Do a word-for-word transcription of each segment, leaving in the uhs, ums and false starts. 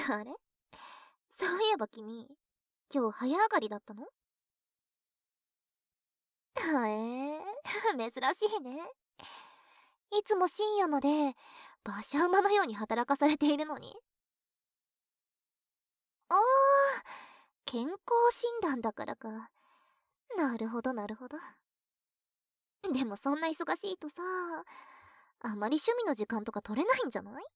あれ、そういえば君、今日早上がりだったの？はえー、珍しいね。いつも深夜まで馬車馬のように働かされているのに。あー、健康診断だからか。なるほどなるほど。でもそんな忙しいとさ、あまり趣味の時間とか取れないんじゃない？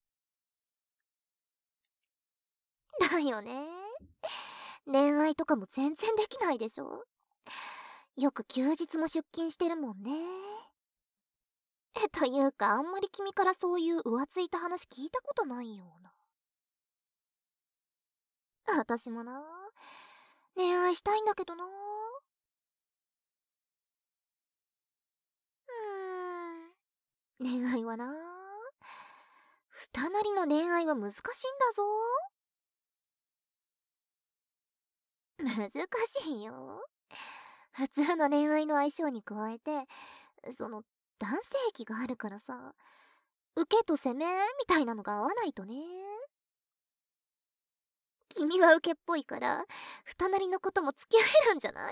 だよね。恋愛とかも全然できないでしょ。よく休日も出勤してるもんね。え、というか、あんまり君からそういう浮ついた話聞いたことないような。私もな、恋愛したいんだけどな。うーん、恋愛はな、二なりの恋愛は難しいんだぞ。難しいよ。普通の恋愛の相性に加えて、その、男性器があるからさ、受けと攻めみたいなのが合わないとね。君は受けっぽいから、二なりのことも付き合えるんじゃない？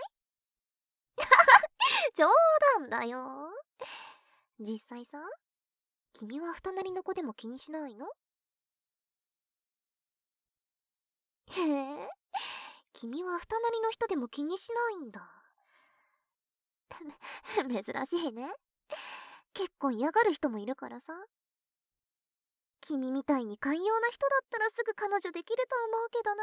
冗談だよ。実際さ、君は二なりの子でも気にしないの？へえ、君は二なりの人でも気にしないんだ。珍しいね。結構嫌がる人もいるからさ。君みたいに寛容な人だったらすぐ彼女できると思うけどな。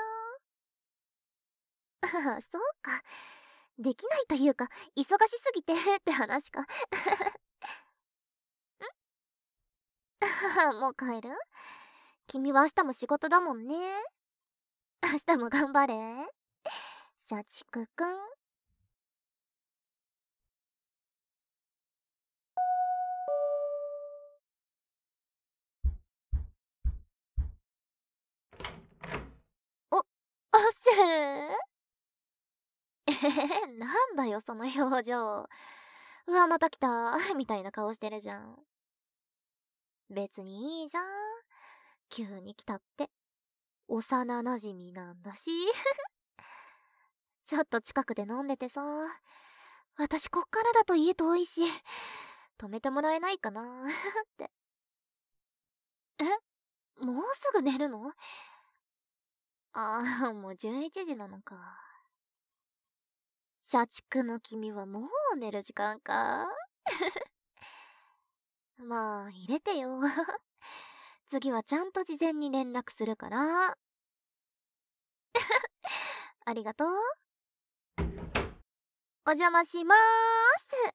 ああ、そうか。できないというか、忙しすぎてって話か。ん？もう帰る？君は明日も仕事だもんね。明日も頑張れ。社畜くん。お、あっせー。えへへ、なんだよその表情。うわ、また来たみたいな顔してるじゃん。別にいいじゃん。急に来たって。幼馴染なんだし。ちょっと近くで飲んでてさ。私こっからだと家遠いし、止めてもらえないかなって。え？もうすぐ寝るの？ああ、もうじゅういちじなのか。社畜の君はもう寝る時間か？まあ、入れてよ。次はちゃんと事前に連絡するから。ありがとう。お邪魔しまーす。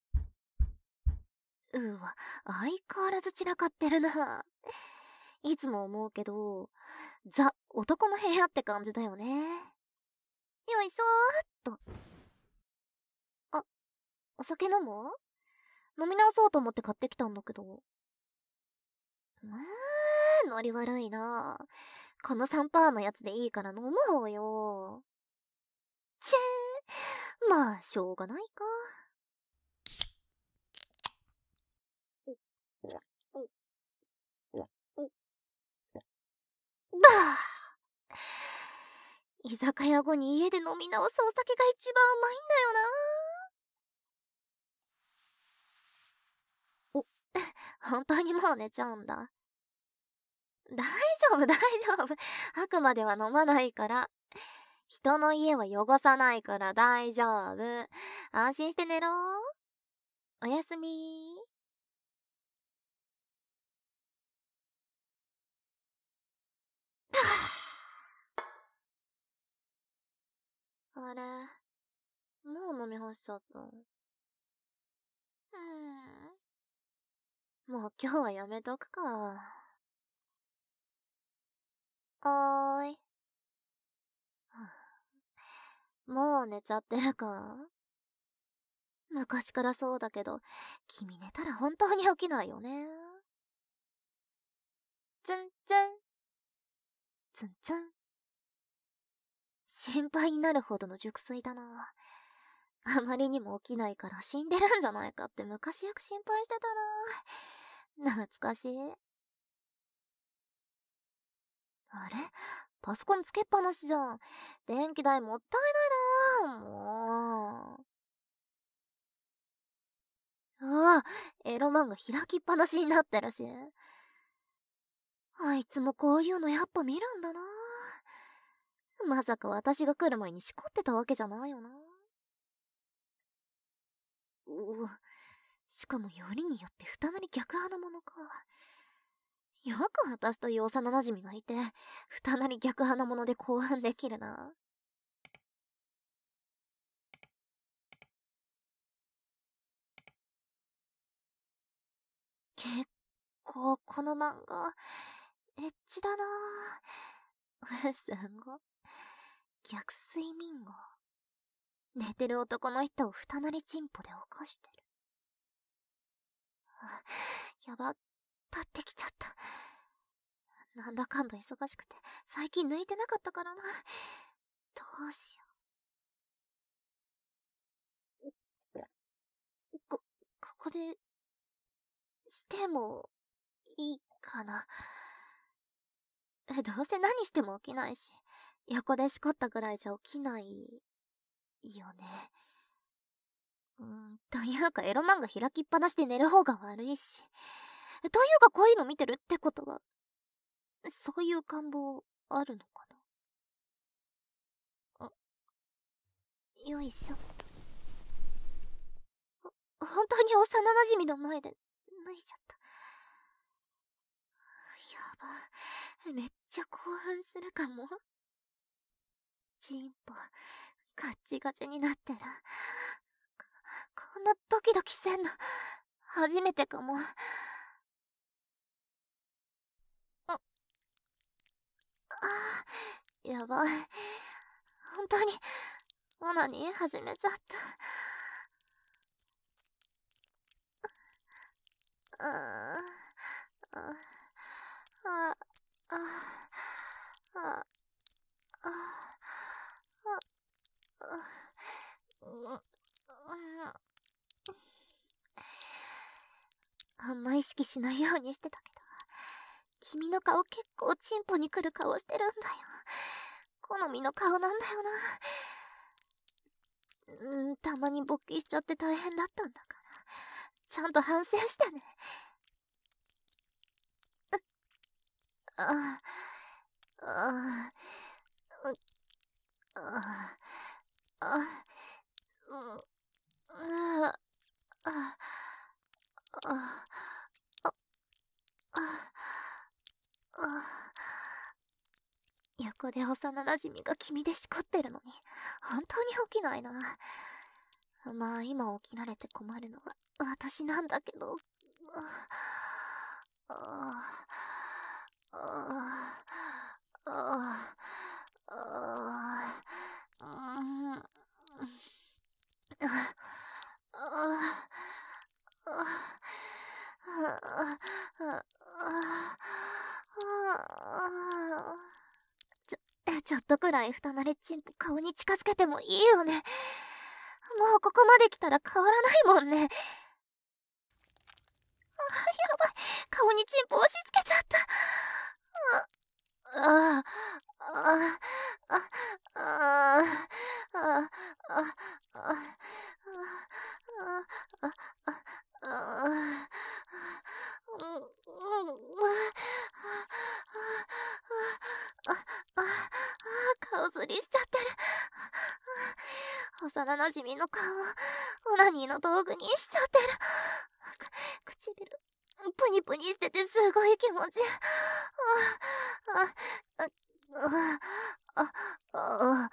うわ、相変わらず散らかってるな。いつも思うけど、ザ・男の部屋って感じだよね。よいしょーっと。あ、お酒飲む？飲み直そうと思って買ってきたんだけど。うーん、ノリ悪いな。このさんパーセントのやつでいいから飲む方よ。チェー、まあ、しょうがないか。ばあ、居酒屋後に家で飲み直すお酒が一番うまいんだよな。お、本当にもう寝ちゃうんだ。大丈夫大丈夫。あくまでは飲まないから。人の家は汚さないから大丈夫。安心して寝ろ。おやすみ。あれ、もう飲み干しちゃった。うーん。もう今日はやめとくか。おーい。もう寝ちゃってるか？昔からそうだけど、君寝たら本当に起きないよね。ツンツン。ツンツン。心配になるほどの熟睡だな。あまりにも起きないから死んでるんじゃないかって昔よく心配してたな。懐かしい。あれ？ パソコンつけっぱなしじゃん。電気代もったいないなぁ、もう。うわ、エロ漫画開きっぱなしになってるし。あいつもこういうのやっぱ見るんだな。まさか私が来る前にしこってたわけじゃないよな。うしかもよりによって二なり逆派なものか。よく私という幼馴染がいて、二なり逆派なもので興奮できるな。結構この漫画、エッチだなぁ。すご。逆睡眠号。寝てる男の人を二なりチンポで起こしてる。やば、立ってきちゃった。なんだかんだ忙しくて、最近抜いてなかったからな。どうしよう。こ、ここで、しても、いいかな。どうせ何しても起きないし、横でしこったぐらいじゃ起きない、よね。うん、というかエロ漫画開きっぱなしで寝る方が悪いし。というかこういうの見てるってことは、そういう願望あるのかな。よいしょ。本当に幼馴染の前で脱いじゃった。やば、めっちゃ興奮するかも。チンポ、ガッチガチになってる。こ、こんなドキドキせんの、初めてかも。あ、あー、やばい。本当に、オナニー始めちゃった。ああ、ああ、ああ、ああんま意識しないようにしてたけど、君の顔結構チンポに来る顔してるんだよ。好みの顔なんだよな。うん、たまに勃起しちゃって大変だったんだから、ちゃんと反省してね。ああ、ああ、ああ、うん、ああ、ああ、ああ、横で幼馴染が君でしこってるのに、本当に起きないな。まあ今起きられて困るのは私なんだけど。ああ、ああ、ああ、ああ、うん、ああ、ちょ、ちょっとくらい二なりチンポ顔に近づけてもいいよね。もうここまで来たら変わらないもんね。あ、やばい。顔にチンポ押し付けちゃった。あ、あ、あ、あ、あ、あ、あ、あ、あ、あ、あ、顔ずりしちゃってる。幼馴染の顔をオナニーの道具にしちゃってる。唇プニプニしててすごい気持ちいい。あ、あ、あ、あ、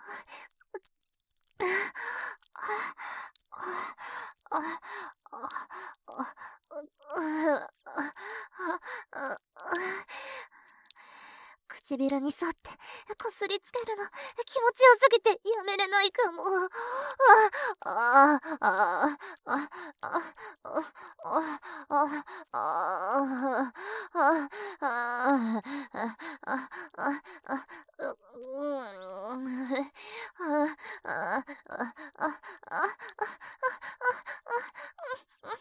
唇に沿ってこすりつけるの気持ちよすぎてやめれないかも。ああ、ああ、ああ、ああ、あ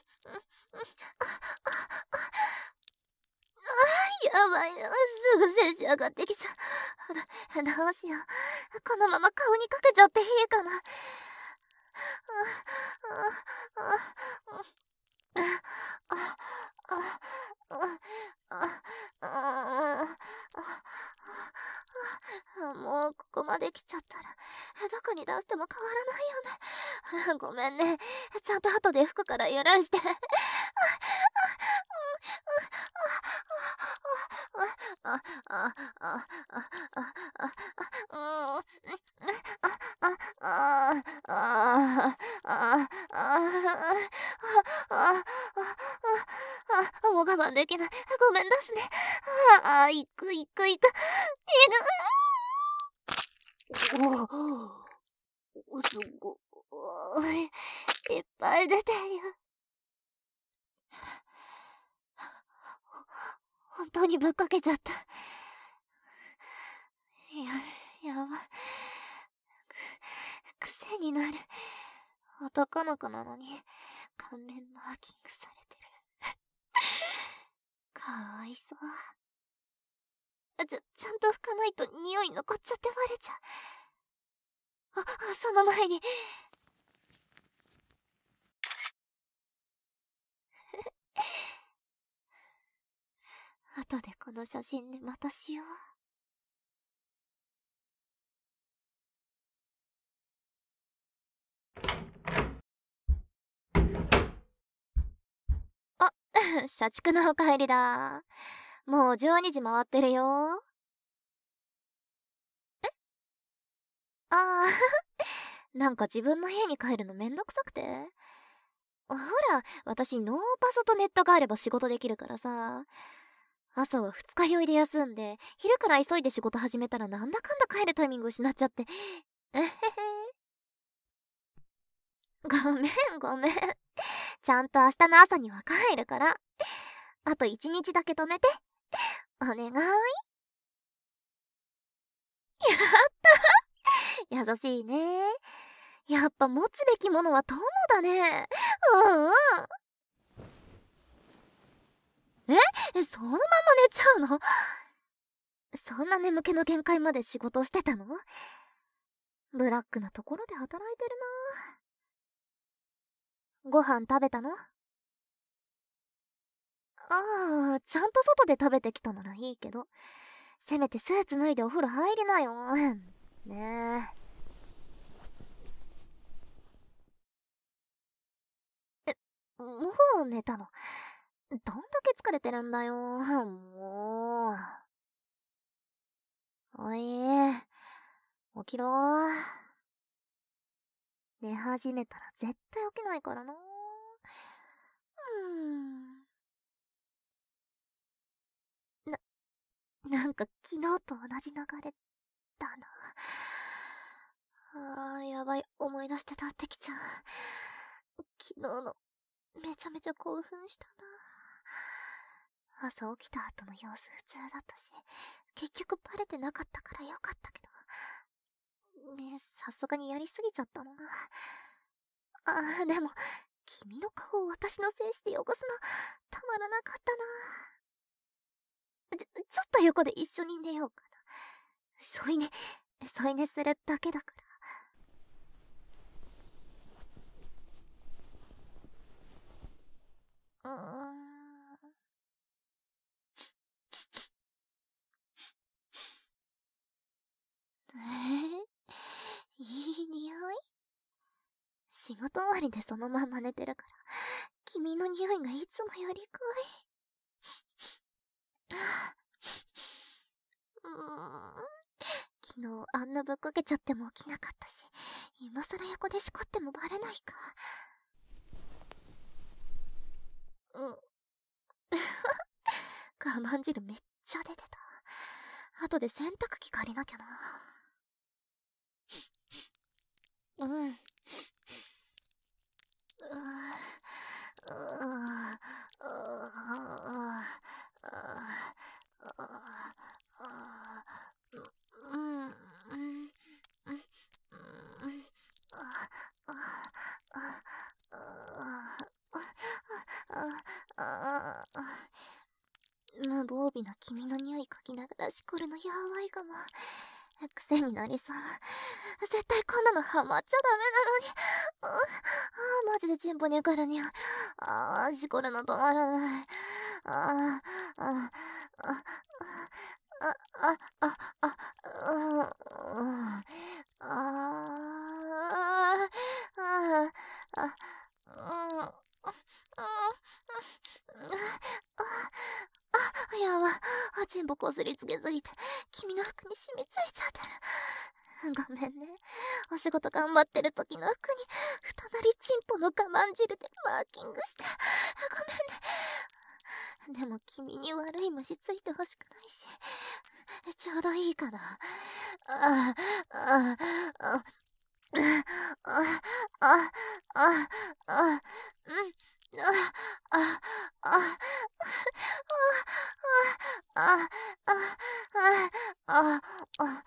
やばい、すぐ接し上がってきちゃう。ど、どうしよう。このまま顔にかけちゃっていいかな。もうここまで来ちゃったらどこに出しても変わらないよね。ごめんね。ちゃんと後で服から許して。あ、あ、あ、あ、あ、あ、あ、あ、あ、もう我慢できない。ごめん出すね。ああ、行く行く行く。行く。おお、すごい。いっぱい出てるよ。本当にぶっかけちゃった。や、やば。く、癖になる。男の子なのに、顔面マーキングされてる。かわいそう。ちょ、ちゃんと拭かないと匂い残っちゃってバレちゃう。あ、その前に。後でこの写真でまたしよう。あ、社畜のお帰りだ。もうじゅうにじ回ってるよ。え？ああ、なんか自分の家に帰るのめんどくさくて。ほら、私ノーパソとネットがあれば仕事できるからさ。朝は二日酔いで休んで、昼から急いで仕事始めたらなんだかんだ帰るタイミング失っちゃって。えへへ。ごめんごめん。ちゃんと明日の朝には帰るから。あと一日だけ止めて。お願い。やった優しいね。やっぱ持つべきものは友だね。うんうん。え、そのまま寝ちゃうの？そんな眠気の限界まで仕事してたの？ブラックなところで働いてるな。ご飯食べたの？ああ、ちゃんと外で食べてきたならいいけど、せめてスーツ脱いでお風呂入りなよ。ねえ。え、もう寝たの？どんだけ疲れてるんだよ。もう。おい、起きろー。寝始めたら絶対起きないからな。うーん。な、なんか昨日と同じ流れだな。あー、やばい。思い出してたってきちゃう。昨日の、めちゃめちゃ興奮したな。朝起きた後の様子普通だったし、結局バレてなかったからよかったけど。ね、さすがにやりすぎちゃったな。あー、でも、君の顔を私の精子で汚すの、たまらなかったな。ちょ、ちょっと横で一緒に寝ようかな。添い寝、添い寝するだけだから。うーん。えー、いい匂い？仕事終わりでそのまま寝てるから、君の匂いがいつもより濃い。うーん。昨日あんなぶっかけちゃっても起きなかったし、今更横でしこってもバレないか。うん。我慢汁めっちゃ出てた。後で洗濯機借りなきゃな。うん。うう無防備な君の匂い嗅ぎながらしこるのやばいかも。癖になりそう。絶対こんなのハマっちゃダメなのに。ああ、マジでチンポに受かるにゃ。ああ、しこるの止まらない。ああ、ああ、ああ、あ、あ、あ、あ、あ、あ、あ、あ、あ、やば。あ、チンポこすりつけすぎて、君の服に染みついちゃってる。ごめんね。お仕事頑張ってる時の服に、二なりチンポの我慢汁でマーキングして。ごめんね。でも君に悪い虫ついてほしくないし、ちょうどいいかな。ああ、ああ、ああ、ああ、あ、うん、あ、あ、あ、あ、あ、あ、あ、あ、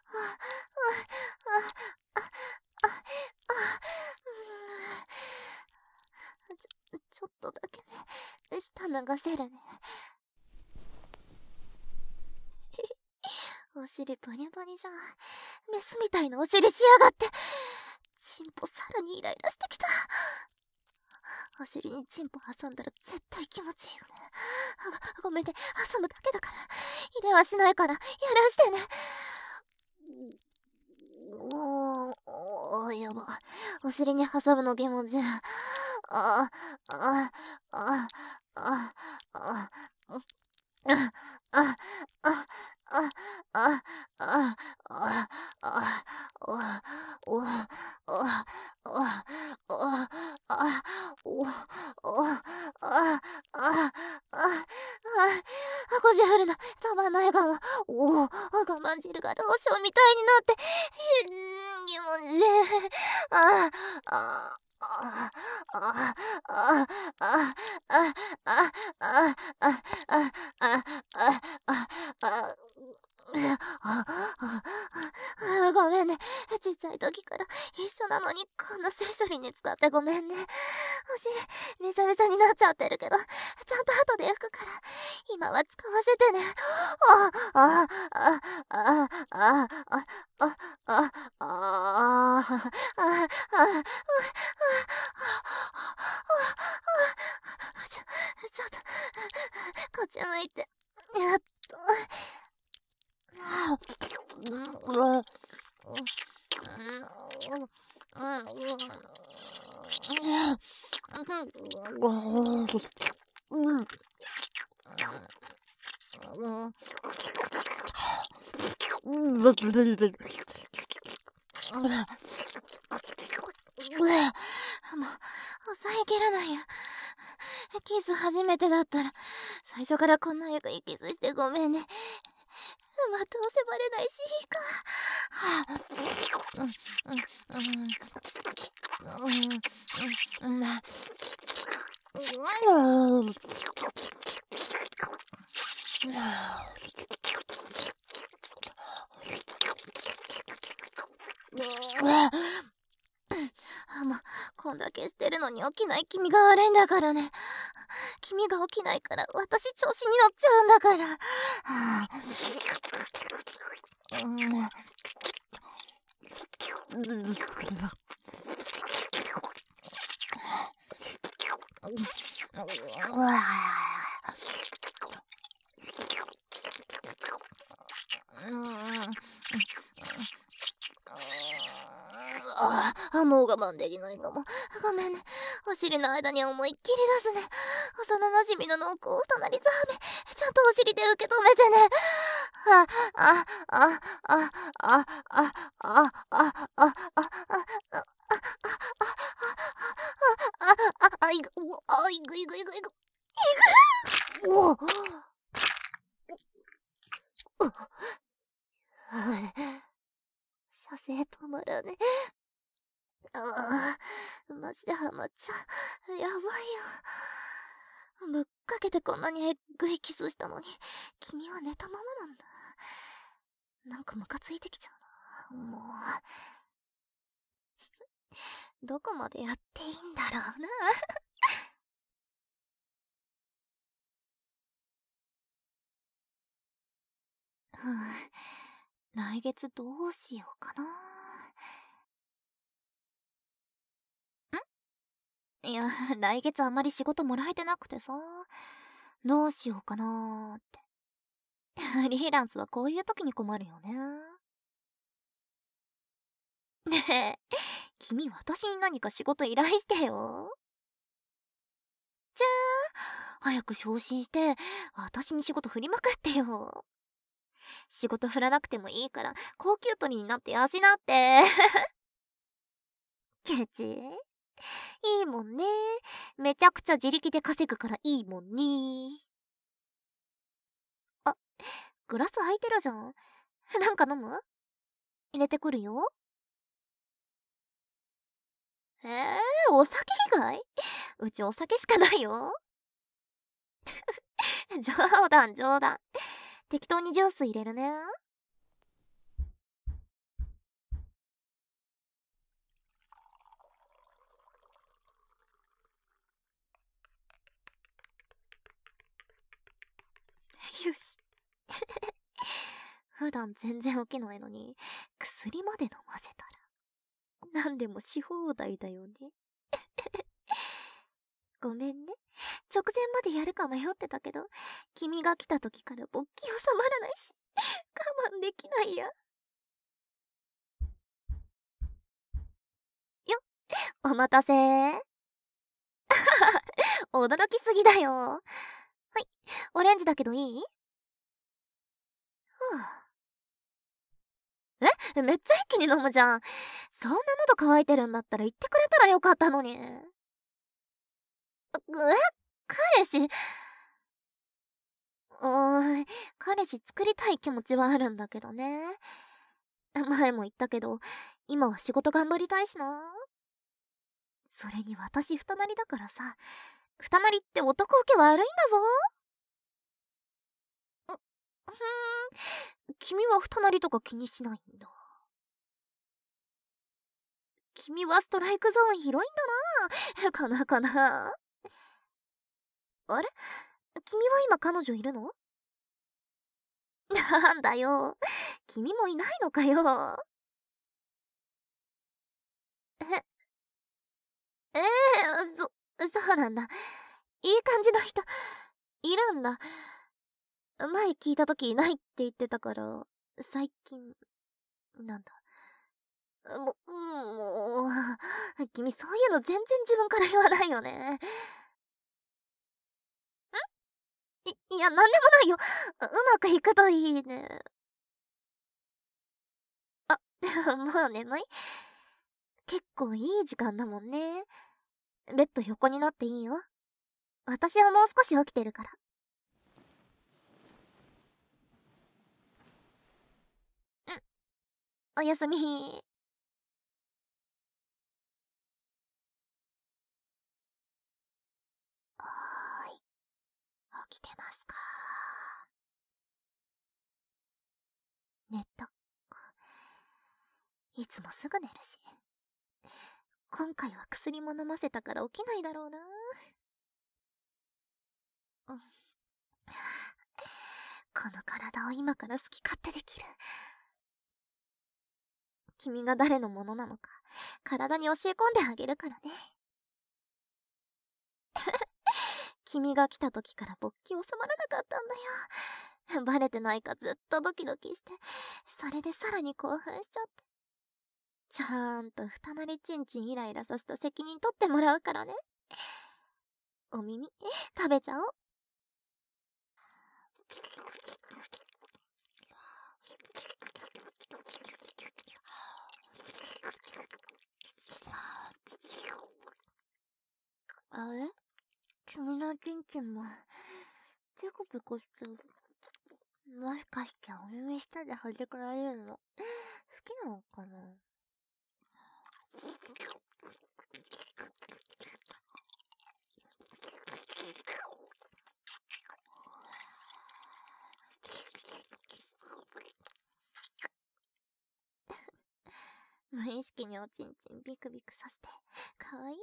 ちょっとだけね、舌流せるね。お尻バニバニじゃん。メスみたいなお尻しやがって。チンポさらにイライラしてきた。お尻にチンポ挟んだら絶対気持ちいいよね。ご、ごめんね、挟むだけだから。入れはしないから、やらしてね。おー、おー、やば。お尻に挟むの気持ちいい。あ、あ、あ、あ、あ、あ、あ、あ、あ、あ、あ、あ、あ、あ、お、お、お、お、お、あ、お、お、あ、あ、あ、あ、こじはるな、たまんないかも。おお、我慢汁がローションみたいになって、気持ちいい。あ、あ、あ、あ、あ、あ、あ、あ、あ、あ、あ、あ、あ、あ、あ、あ、ごめんね。ちっちゃい時から一緒なのにこんな性処理に使ってごめんね。お尻めちゃめちゃになっちゃってるけど、ちゃんと後で拭くから、今は使わせてね。あ、あ、あ、あ、あ、あ、あ、あ、あ、あ、あ、ちょ、ちょっと、こっち向いて。やっと。もう、抑えきれないよ。キス初めてだったら、最初からこんなエグいキスしてごめんね。まあ、どうせバレないし、いいか。はあ、うん、うん、うん、うん、うん、うん、もう、こんだけしてるのに起きない君が悪いんだからね。君が起きないから私調子に乗っちゃうんだから。はあ、ああ、もう我慢できないかも。ごめんね。お尻の間に思いっきり出すね。幼馴染の濃厚隣ザーメ。ちゃんとお尻で受け止めてね。あ、あ、あ、あ、あ、あ、あ、あ、あ、あ、あ、あ、あ、いぐ、あ、いぐいぐいぐいぐ。いぐおお射精止まらね。ああ、マジでハマっちゃう。やばいよ。ぶっかけてこんなにえっぐいキスしたのに、君は寝たままなんだ。なんかムカついてきちゃうな。もう。どこまでやっていいんだろうな。 来月どうしようかな。んいや、来月あんまり仕事もらえてなくてさ、どうしようかなーって。フリーランスはこういう時に困るよね。ねえ、君私に何か仕事依頼してよ。じゃあ、早く昇進して、私に仕事振りまくってよ。仕事振らなくてもいいから、高級取りになって養って。ケチいいもんね。めちゃくちゃ自力で稼ぐからいいもんね。あ、グラス空いてるじゃん。なんか飲む？入れてくるよ。えー、お酒以外？うちお酒しかないよ。冗談冗談。適当にジュース入れるね。よし。普段全然起きないのに、薬まで飲ませたら、何でもし放題だよね。ごめんね。直前までやるか迷ってたけど、君が来た時から勃起収まらないし、我慢できないや。よっ、お待たせー。驚きすぎだよ。はい、オレンジだけどいい？ふぅ。え、めっちゃ一気に飲むじゃん。そんな喉乾いてるんだったら言ってくれたらよかったのに。え、彼氏？おーい、彼氏作りたい気持ちはあるんだけどね。前も言ったけど、今は仕事頑張りたいしな。それに私二なりだからさ、二なりって男受け悪いんだぞ。う、ふーん、君は二なりとか気にしないんだ。君はストライクゾーン広いんだな。かなかな。あれ？君は今彼女いるの？なんだよ。君もいないのかよ。え、ええー、そ、そうなんだ。いい感じの人、いるんだ。前聞いた時いないって言ってたから、最近、なんだ。も、もう、君そういうの全然自分から言わないよね。い、いや、なんでもないよ。うまくいくといいね。あ、もう眠い？結構いい時間だもんね。ベッド横になっていいよ。私はもう少し起きてるから。うん、おやすみ。はーい、起きてますか？寝たか。いつもすぐ寝るし。今回は薬も飲ませたから起きないだろうな。うん、この体を今から好き勝手できる。君が誰のものなのか、体に教え込んであげるからね。君が来た時から勃起収まらなかったんだよ。バレてないかずっとドキドキして、それでさらに興奮しちゃって。ちゃんと二なりちんちんイライラさせた責任取ってもらうからね。お耳、食べちゃおう。あれ？君のちんちんも、ピコピコしてる。もしかしてお耳下で弾けられるの、好きなのかな？無意識におちんちんビクビクさせて、かわいいな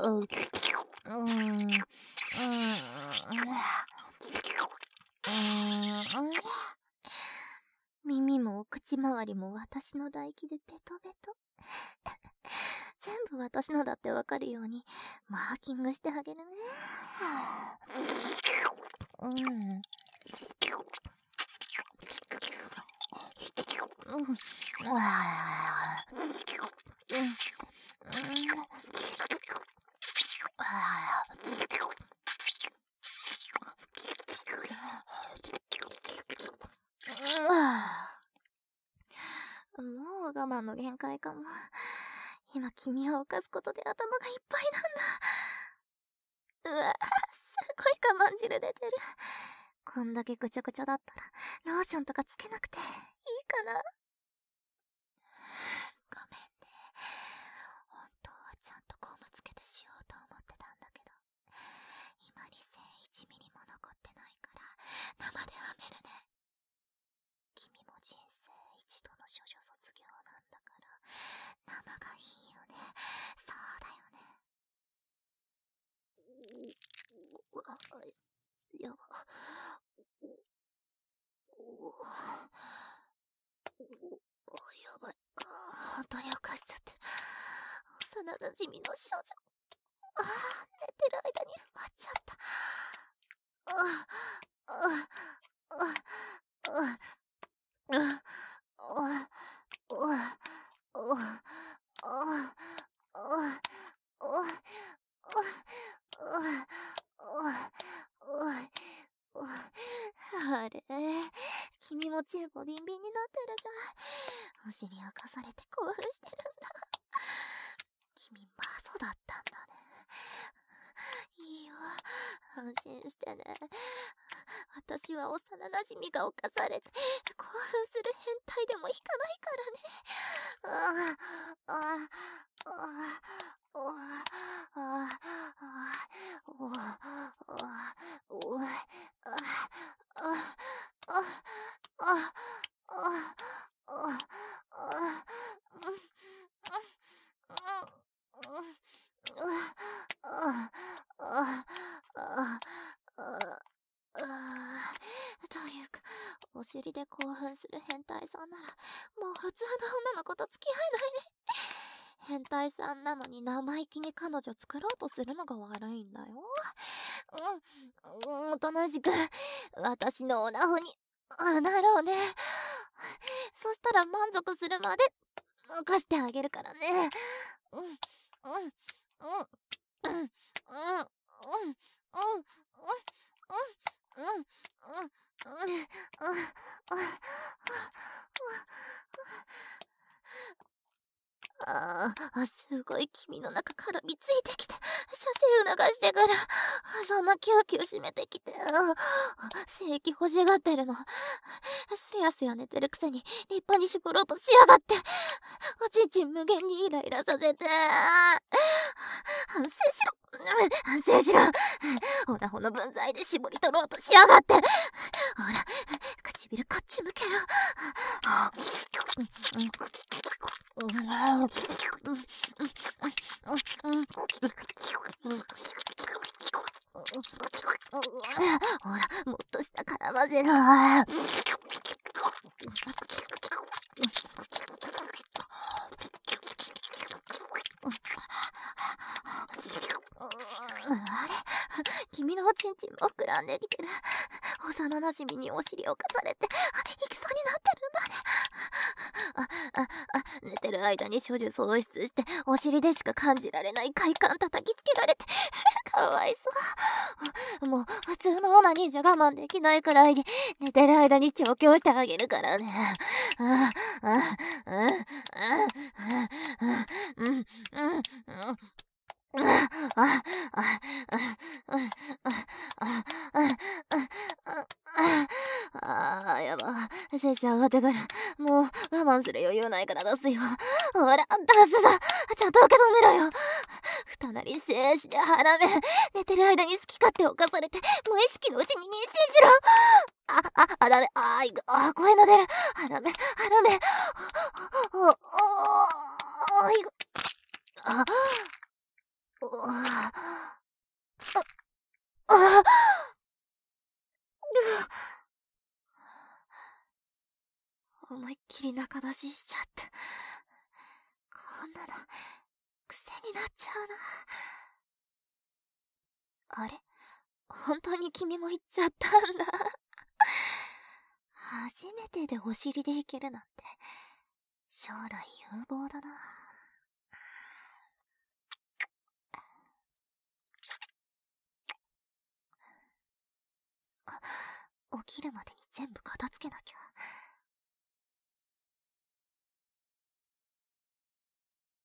う、うーん、うーん、うーん、耳もお口周りも私の唾液でベトベト。全部私のだってわかるようにマーキングしてあげるね。うん。うん。うん。もう我慢の限界かも。今君を犯すことで頭がいっぱいなんだ。うわ、すごい我慢汁出てる。こんだけぐちゃぐちゃだったらローションとかつけなくていいかな。ごめんね。本当はちゃんとコームつけてしようと思ってたんだけど、今にせんいちミリも残ってないから生ではめるね。君も人生一度の処女卒業なんだから生がいいよね。そうだよね。うわ、やば。やばい。本当に犯しちゃって。幼馴染の少女。ああ、寝てる間に割っちゃった。ああ、ああ、ああ、ああ、あれ、君もチンポビンビンになってるじゃん。お尻をかされて興奮してるんだ。君マゾだったんだね。いいよ、安心してね。私は幼馴染が犯されて興奮する変態でも引かないからね。ああ、ああ、ああ、ああ、というか、お尻で興奮する変態さんならもう普通の女の子と付き合えないね。変態さんなのに生意気に彼女作ろうとするのが悪いんだよ。うん、おとなしく私のオナホになろうね。そしたら満足するまで犯してあげるからね。うん、うん、うん、うん、うん、うん、うん、うん、うん、うん、うん、ああ、すごい君の中からみついてきて、射精促してくる。そんなキューキュー締めてきて、性器欲しがってるの。すやすや寝てるくせに立派に絞ろうとしやがって。おちんちん無限にイライラさせて。反省しろ。反省しろ。オナホの分際で絞り取ろうとしやがって。ほら、唇こっち向けろ。ほら、もっと下絡ませろ。あれ、君のおちんちんも膨らんできてる。幼馴染にお尻をかされて行きそうになってるんだね。あ、あ、あ、寝てる間に処女喪失してお尻でしか感じられない快感叩きつけられてかわいそう。もう普通のオナニーじゃ我慢できないくらいに寝てる間に調教してあげるからね。あ、あ、あ、あ、あ、あ、うん、うん、うん。あ、あ、あ、あ、あ、ああ、やば。精子上がってから、もう我慢する余裕ないから出すよ。ほら、出すぞ。ちゃんと受け止めろよ。二なり精子で腹め。寝てる間に好き勝手犯されて、無意識のうちに妊娠しろ。あ、あ、あ、ダメ。あ、いく。あ、声の出る。腹め、腹め。お、お、お、いく。あ、お、 あ思いっきり中出ししちゃった。こんなの、癖になっちゃうな。あれ？本当に君も行っちゃったんだ。初めてでお尻でいけるなんて、将来有望だな。起きるまでに全部片付けなきゃ。